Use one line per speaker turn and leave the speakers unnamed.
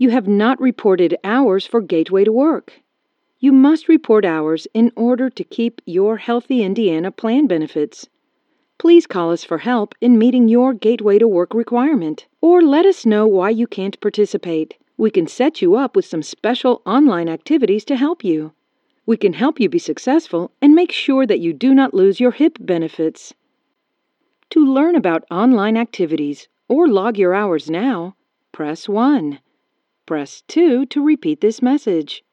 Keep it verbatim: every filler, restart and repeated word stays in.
You have not reported hours for Gateway to Work. You must report hours in order to keep your Healthy Indiana plan benefits. Please call us for help in meeting your Gateway to Work requirement, or let us know why you can't participate. We can set you up with some special online activities to help you. We can help you be successful and make sure that you do not lose your HIP benefits. To learn about online activities or log your hours now, press one. Press two to repeat this message.